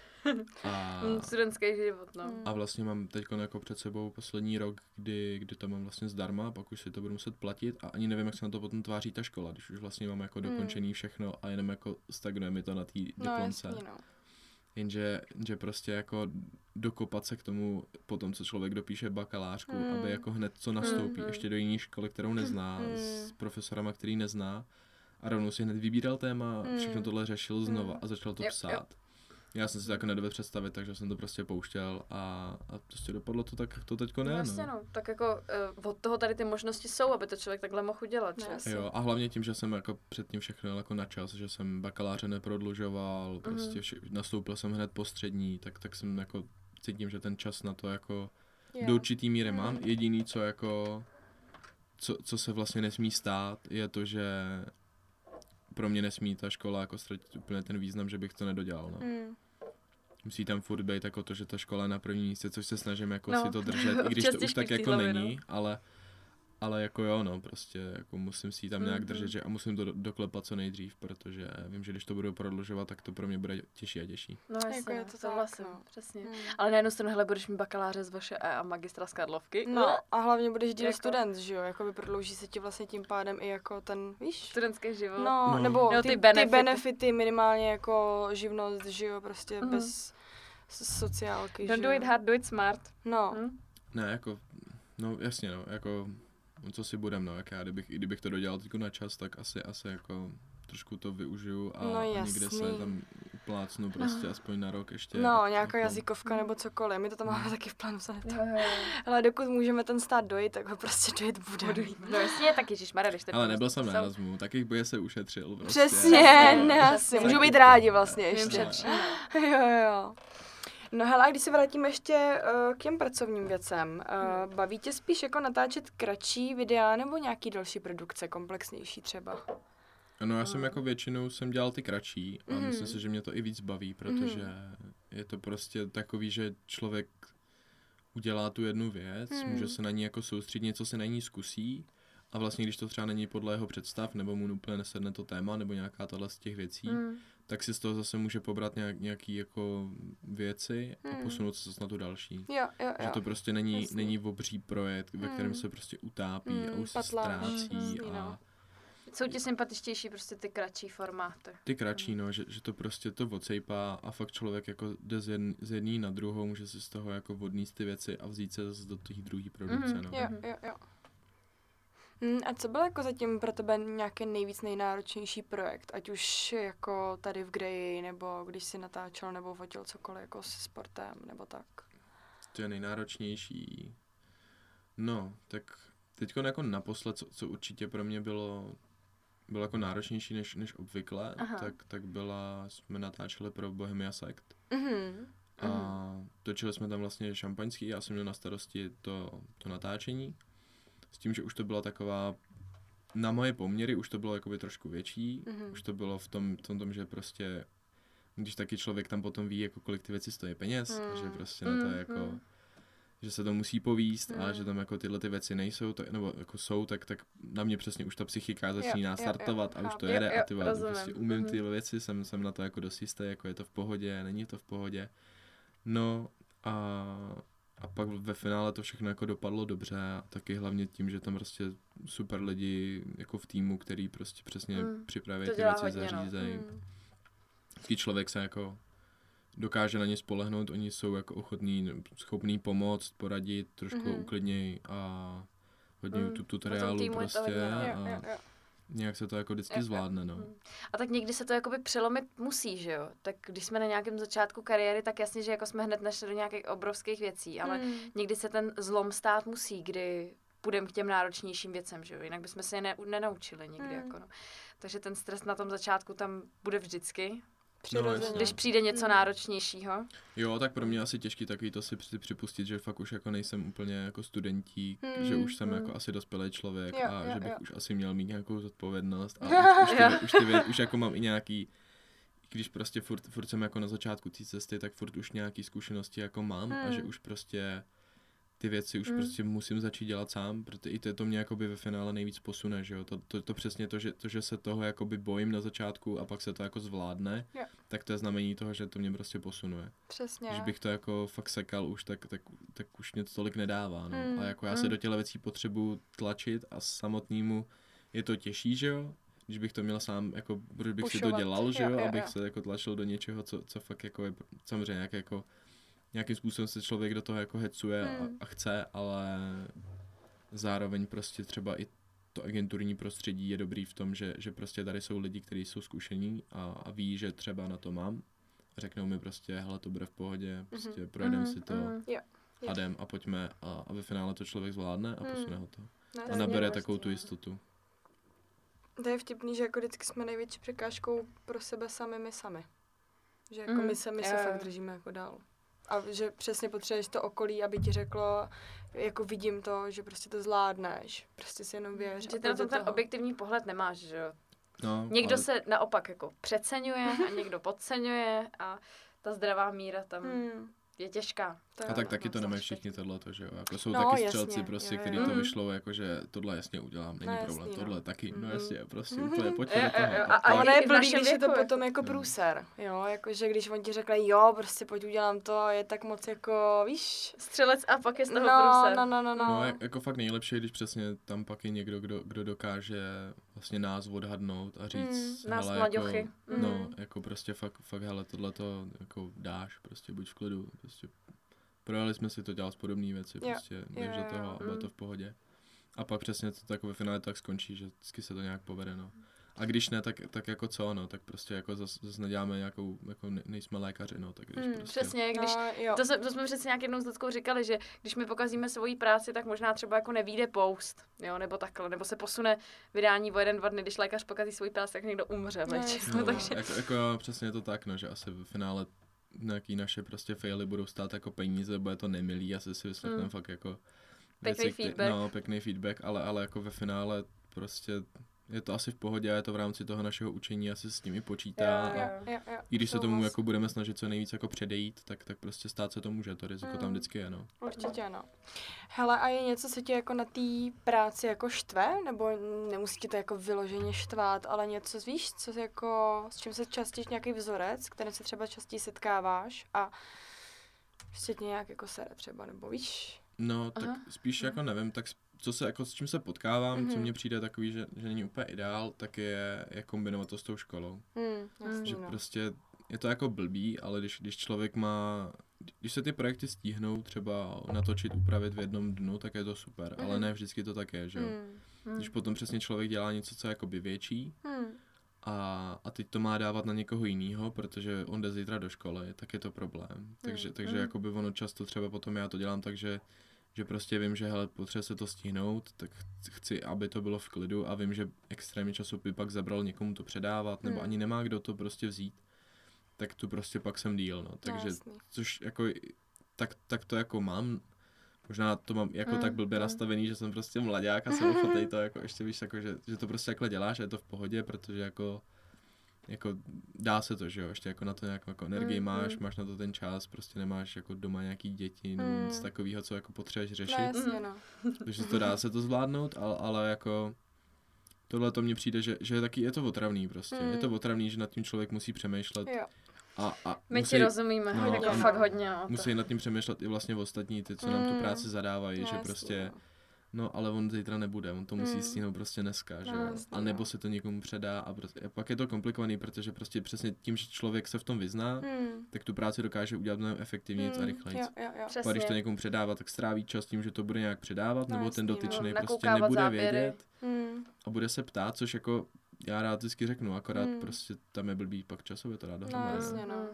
A studentský život, no. A vlastně mám teď jako před sebou poslední rok, kdy to mám vlastně zdarma, pak už si to budu muset platit a ani nevím, jak se na to potom tváří ta škola, když už vlastně mám jako dokončený všechno a jenom jako stagnuje mi to na té diplomce. No, jasný, no. Jenže prostě jako dokopat se k tomu potom, co člověk dopíše bakalářku, aby jako hned co nastoupí, ještě do jiné školy, kterou nezná, s profesorama, který nezná a rovnou si hned vybíral téma, všechno tohle řešil znova a začal to psát. Já jsem si to jako nedovedl představit, takže jsem to prostě pouštěl a prostě dopadlo to tak, jak to teďko ne, Vlastně no. Tak jako od toho tady ty možnosti jsou, aby to člověk takhle mohl udělat, že? Jo, a hlavně tím, že jsem jako předtím všechno jako na čas, že jsem bakaláře neprodlužoval, prostě nastoupil jsem hned po střední, tak jsem jako cítím, že ten čas na to jako do určitý míry mám. Jediný, co jako, co se vlastně nesmí stát, je to, že pro mě nesmí ta škola jako ztratit úplně ten význam, že bych to nedodělal, no. Musí tam furt být jako to, že ta škola je na prvním místě, což se snažím jako si to držet, i když to už tak jako není, ale jako jo, no, prostě jako musím si ji tam nějak držet, že a musím to doklepat co nejdřív, protože vím, že když to budu prodlužovat, tak to pro mě bude těžší a těžší. No jasně, jako je to souhlasím, přesně. Ale na jednu stranu, hele, budeš mít bakaláře z VŠE a magistra z Karlovky. No a hlavně budeš díl student, že jo, jako by prodlouží se ti vlastně tím pádem i jako ten, víš? Studentský život. No, nebo ty benefity minimálně jako živnost, že jo, prostě bez sociálky, Don't do it hard, do it smart. No. Ne, jako, no jasně, no, jako, co si budem, no, jak já, kdybych to dodělal teď na čas, tak asi jako trošku to využiju a někde se tam plácnu prostě aspoň na rok ještě. No, nějaká jazykovka nebo cokoliv, my to tam máme taky v plánu. Ale dokud můžeme ten stát dojít, tak ho prostě dojít bude. No jasně, tak ježišmarja, když ale nebyl jsem na Erasmu, tak jich boje se ušetřil. Prostě. Přesně, ne asi, můžou být rádi vlastně ještě. Jo. No hele, a když se vrátíme ještě k těm pracovním věcem, baví tě spíš jako natáčet kratší videa nebo nějaký další produkce, komplexnější třeba? No já jsem jako většinou jsem dělal ty kratší a myslím si, že mě to i víc baví, protože je to prostě takový, že člověk udělá tu jednu věc, může se na ní jako soustředit, něco se na ní zkusí a vlastně když to třeba není podle jeho představ nebo mu úplně nesedne to téma nebo nějaká tahle z těch věcí, tak si z toho zase může pobrat nějaký jako věci a posunout se na tu další. Jo. Že to prostě není obří projekt, ve kterém se prostě utápí a už se ztrácí a jsou ti sympatičtější prostě ty kratší formáty. Ty kratší, no, že to prostě to odsejpá a fakt člověk jako jde z jedné na druhou, může si z toho jako odníst ty věci a vzít se zase do těch druhý produkce, no. Jo. A co byl jako zatím pro tebe nějaký nejnáročnější projekt, ať už jako tady v Greji, nebo když si natáčel nebo fotil cokoliv jako se sportem, nebo tak? To je nejnáročnější. No, tak teďko jako naposled, co určitě pro mě bylo jako náročnější než obvykle, tak jsme natáčeli pro Bohemia Sect. A točili jsme tam vlastně šampaňský, já jsem měl na starosti to natáčení. S tím, že už to byla taková, na moje poměry už to bylo jakoby trošku větší. Už to bylo v tom, že prostě, když taky člověk tam potom ví, jako kolik ty věci stojí peněz, že prostě na to jako, že se to musí povíst a že tam jako tyhle ty věci nejsou, nebo jako jsou, tak na mě přesně už ta psychika začíná startovat a už to jede a ty prostě umím ty věci, jsem na to jako dost jistý, jako je to v pohodě, není to v pohodě. No a pak ve finále to všechno jako dopadlo dobře a taky hlavně tím, že tam prostě super lidi jako v týmu, který prostě přesně připraví ty věci, zařízejí. Taký člověk se jako dokáže na ně spolehnout, oni jsou jako schopní pomoct, poradit, trošku uklidněj a hodně tutoriálu prostě a nějak se to jako vždycky zvládne, no. A tak někdy se to jakoby přelomit musí, že jo? Tak když jsme na nějakém začátku kariéry, tak jasně, že jako jsme hned nešli do nějakých obrovských věcí, ale někdy se ten zlom stát musí, kdy půjdeme k těm náročnějším věcem, že jo? Jinak bychom se je nenaučili někdy, jako no. Takže ten stres na tom začátku tam bude vždycky. Když přijde něco náročnějšího. Jo, tak pro mě asi těžký takový to si připustit, že fakt už jako nejsem úplně jako studentík, že už jsem jako asi dospělý člověk a že bych už asi měl mít nějakou zodpovědnost a už jako mám i nějaký, když prostě furt jsem jako na začátku té cesty, tak furt už nějaký zkušenosti jako mám a že už prostě ty věci už prostě musím začít dělat sám, protože i to mě jakoby ve finále nejvíc posune, že jo, to přesně to, že se toho jakoby bojím na začátku a pak se to jako zvládne, tak to je znamení toho, že to mě prostě posunuje. Přesně. Když bych to jako fakt sekal už, tak už mě to tolik nedává, no. A jako já se do těchto věcí potřebuji tlačit a samotnému je to těžší, že jo, když bych to měl sám, jako, protože bych si to dělal, že jo, abych se jako tlačil do něčeho, co fakt jako je, samozřejmě jako nějakým způsobem se člověk do toho jako hecuje a chce, ale zároveň prostě třeba i to agenturní prostředí je dobrý v tom, že prostě tady jsou lidi, kteří jsou zkušení a ví, že třeba na to mám. Řeknou mi prostě, hele, to bude v pohodě, prostě projedeme si to a jdem a pojďme a ve finále to člověk zvládne a posune ho to. A nabere takovou tu jistotu. To je vtipný, že jako vždycky jsme největší překážkou pro sebe my sami. Že jako my se fakt držíme jako dál. A že přesně potřebuješ to okolí, aby ti řeklo, jako vidím to, že prostě to zvládneš. Prostě si jenom věř. Že ty na tom ten objektivní pohled nemáš, že jo? No, někdo se naopak jako přeceňuje a někdo podceňuje a ta zdravá míra tam je těžká. A tak taky to nemají všichni tohleto, že jo? Jako jsou taky střelci prostě, který to vyšlou, jakože tohle jasně udělám, není problém. Tohle taky, no jasně, prostě úplně pojďme do toho. A ono je blbý, když je to potom jako průser, jo? Jakože když oni ti řekli, jo, prostě pojď udělám to, je tak moc jako, víš? Střelec a pak je z toho průser. No, jako fakt nejlepší, když přesně tam pak je někdo, kdo dokáže vlastně nás odhadnout a říct, nás hele, mlaďochy. jako, no, jako prostě fakt, hele, tohleto jako dáš, prostě buď v klidu, prostě projeli jsme si to, dělal z podobné věci, prostě jdeš do toho a bylo to v pohodě. A pak přesně to tak ve finále tak skončí, že vždycky se to nějak povede, no. A když ne, tak jako co, no, tak prostě jako zase neděláme nějakou, jako nejsme lékaři, no, tak když prostě... Přesně, když, to jsme přesně nějak jednou s Luckou říkali, že když my pokazíme svoji práci, tak možná třeba jako nevyjde post, jo, nebo takhle, nebo se posune vydání o 1-2 dny, když lékař pokazí svoji práci, tak někdo umře, takže... Jako přesně to tak, no, že asi v finále nějaký naše prostě faily budou stát jako peníze, bude to nemilý, asi si vyslechneme fakt jako pěkný feedback, ale jako ve finále prostě je to asi v pohodě a je to v rámci toho našeho učení, asi s nimi počítá i když se tomu jako budeme snažit co nejvíc jako předejít, tak prostě stát se to může, to riziko tam vždycky je, no. Určitě ano. Hele, a je něco, co tě jako na té práci jako štve, nebo nemusí tě to jako vyloženě štvát, ale něco víš, co jako, s čím se častěji nějaký vzorec, kterým se třeba častěji setkáváš a prostě tě nějak jako sere třeba, nebo víš? No, tak spíš jako nevím, tak co se jako s čím se potkávám, co mně přijde takový, že není úplně ideál, tak je kombinovat to s tou školou. Že prostě je to jako blbý, ale když člověk má, když se ty projekty stíhnou třeba natočit, upravit v jednom dnu, tak je to super, ale ne vždycky to tak je, že jo. Když potom přesně člověk dělá něco, co je jakoby větší a teď to má dávat na někoho jinýho, protože on jde zítra do školy, tak je to problém. Takže jakoby ono často třeba potom já to dělám tak, že prostě vím, že hele, potřebuje se to stihnout, tak chci, aby to bylo v klidu a vím, že extrémně času by pak zabral někomu to předávat, nebo ani nemá kdo to prostě vzít. tak tu prostě pak jsem díl, no. Takže, jasný. což jako, tak to jako mám, možná to mám jako tak blbě nastavený, že jsem prostě mladák a jsem ochotnej to jako ještě víš, jako, že to prostě takhle děláš a je to v pohodě, protože jako dá se to, že jo, ještě jako na to nějakou jako energii máš na to ten čas, prostě nemáš jako doma nějaký děti, nic takového, co jako potřebuješ řešit. No jasně, no. Takže to dá se to zvládnout, ale jako tohle to mně přijde, že taky je to otravný prostě. Je to otravný, že nad tím člověk musí přemýšlet. Jo. A My musí, ti rozumíme, jako fakt hodně. No, musí nad tím přemýšlet i vlastně ostatní, ty, co nám tu práci zadávají, no, že prostě no, ale on zítra nebude, on to musí stihnout prostě dneska, že jo. A nebo se to někomu předá a pak je to komplikovaný, protože prostě přesně tím, že člověk se v tom vyzná, tak tu práci dokáže udělat mnohem efektivnějc a rychleji. Jo. Když to někomu předává, tak stráví čas tím, že to bude nějak předávat, nebo ten dotyčný prostě nakoukávat nebude záběry. vědět a bude se ptát, což jako já rád vždycky řeknu, akorát prostě tam je blbý pak časově to dát dohromady. No jasně, no.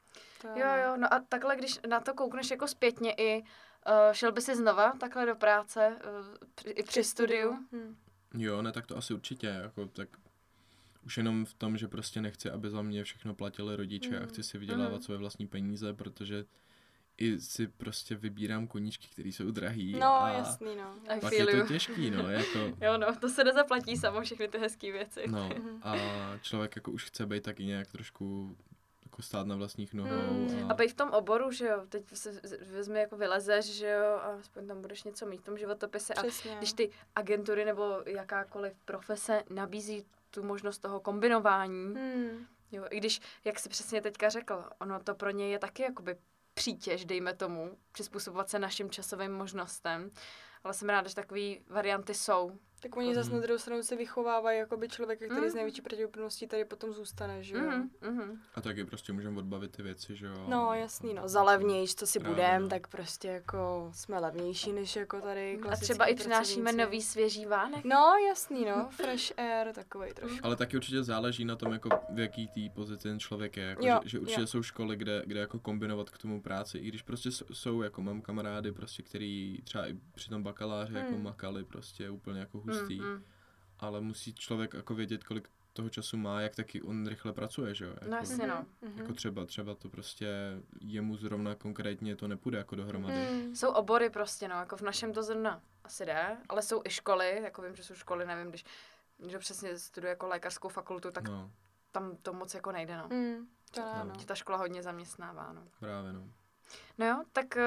Jo, no a takhle, když na to koukneš jako zpětně i, šel by si znova takhle do práce i při studiu? Jo, ne, tak to asi určitě, jako tak už jenom v tom, že prostě nechci, aby za mě všechno platili rodiče a chci si vydělávat své vlastní peníze, protože i si prostě vybírám koníčky, které jsou drahý. No, jasný, no. Pak je to těžký, no, jako... Jo, no, to se nezaplatí samo, všechny ty hezký věci. No, a člověk jako už chce být taky nějak trošku jako stát na vlastních nohou. A být v tom oboru, že jo, teď se vezmi jako vylezeš, že jo, a aspoň tam budeš něco mít v tom životopise. Přesně. A když ty agentury nebo jakákoliv profese nabízí tu možnost toho kombinování, jo, i když, jak jsi přesně teďka řekl, ono to pro ně je taky jakoby přítěž, dejme tomu, přizpůsobovat se našim časovým možnostem, ale jsem ráda, že takové varianty jsou. Tak oni zase na druhou stranu se vychovávají jako by člověka, který z největší pravděpodobností tady potom zůstane, že jo? A taky prostě můžeme odbavit ty věci, že jo? No jasný, no, za levnější, co si budem, tak prostě jako jsme levnější než jako tady a třeba i přinášíme nový svěží vánek. No jasný, no, fresh air, takovej trošku. Ale taky určitě záleží na tom, jako v jaký té pozici ten člověk je, jako, že určitě jsou školy, kde jako kombinovat k tomu práci, i když prostě jsou, jako mám kamarády, prostě, který třeba i při tom bakaláři jako makali prostě úplně jako hustý, ale musí člověk jako vědět, kolik toho času má, jak taky on rychle pracuje, že jo? Jako, no jasně, no. Jako třeba to prostě jemu zrovna konkrétně to nepůjde jako dohromady. Jsou obory prostě, no, jako v našem to zrovna asi jde, ale jsou i školy, jako vím, že jsou školy, nevím, když někdo přesně studuje jako lékařskou fakultu, tak tam to moc jako nejde, no. To ne, no. Ta škola hodně zaměstnává, no. Právě, no. No jo, tak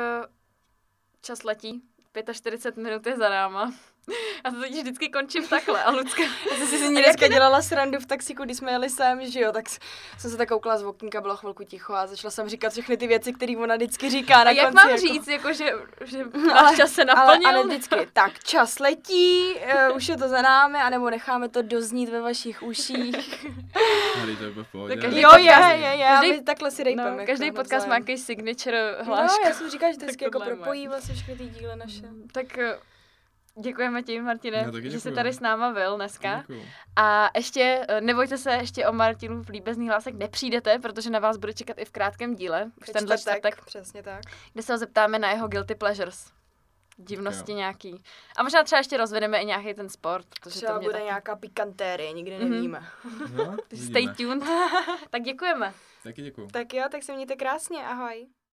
čas letí, 45 minut je za náma. A to teď vždycky končím takhle. A Lucka... Já jsem si dneska dělala srandu v taxiku, když jsme jeli sem, že jo, tak jsem se tak koukala z okýnka, bylo chvilku ticho a začala jsem říkat všechny ty věci, které ona vždycky říká na konci. A jak mám říct, jako, že náš čas se naplnil? Ale vždycky, tak čas letí, už je to za námi, anebo necháme to doznít ve vašich uších. To je v pohodě. Jo, je, takhle si rejpeme. No, každý podcast má nějaký signature hlášku. No, já jsem říkala, že to vždycky jako propojí vlastně všechny ty díly naše. Tak děkujeme ti, Martine, že jsi tady s náma byl dneska. Děkuju. A ještě, nebojte se, ještě o Martinův líbezný hlásek nepřijdete, protože na vás bude čekat i v krátkém díle. Už tenhle čtvrtek. Přesně tak. Kde se ho zeptáme na jeho guilty pleasures. Divnosti nějaký. A možná třeba ještě rozvedeme i nějaký ten sport. Třeba to bude taky nějaká pikantérie, nikdy nevíme. No, stay tuned. Tak děkujeme. Taky děkuju. Tak jo, tak se mějte krásně, ahoj.